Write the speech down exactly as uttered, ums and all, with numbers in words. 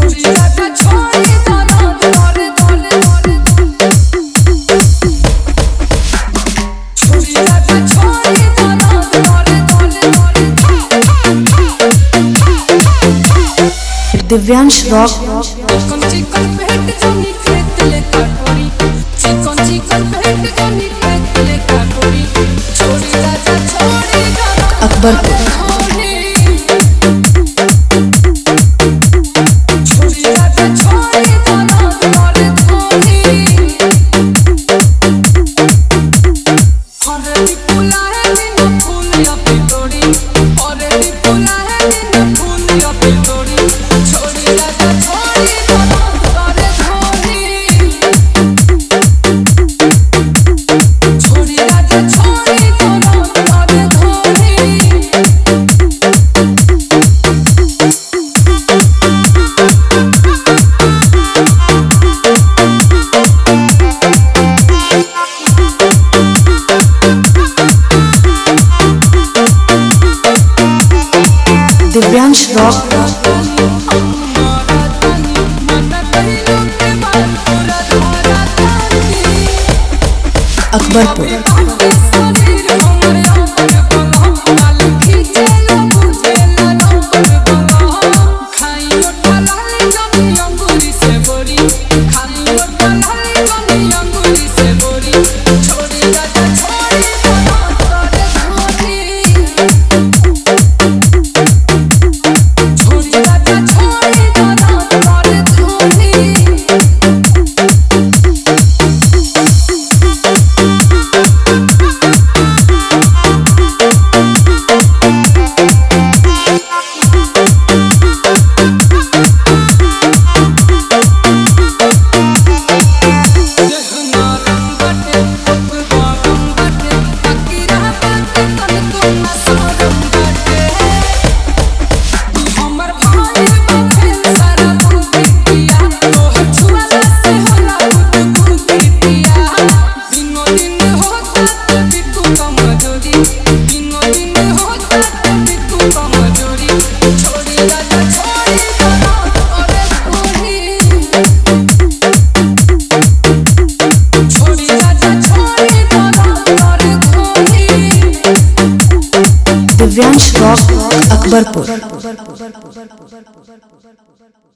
Divyansh rock चिकन चिकन भेट जानी खेत ले काटोरी चिकन चिकन भेट जानी खेत ले काटोरी छोड़ी राजा छोड़ी अकबरपुर छोड़ी राजा छोड़ी और धोनी और फूला है दिन फूल या पितोड़ी और फूला है दिन फूल या पितोड़ी छोड़ी राजा छोड़ी और धोनी छोड़ी राजा छोड़ी और धोनी दिव्यांश रॉक अकबरपुर दिव्यांश रॉक अकबरपुर।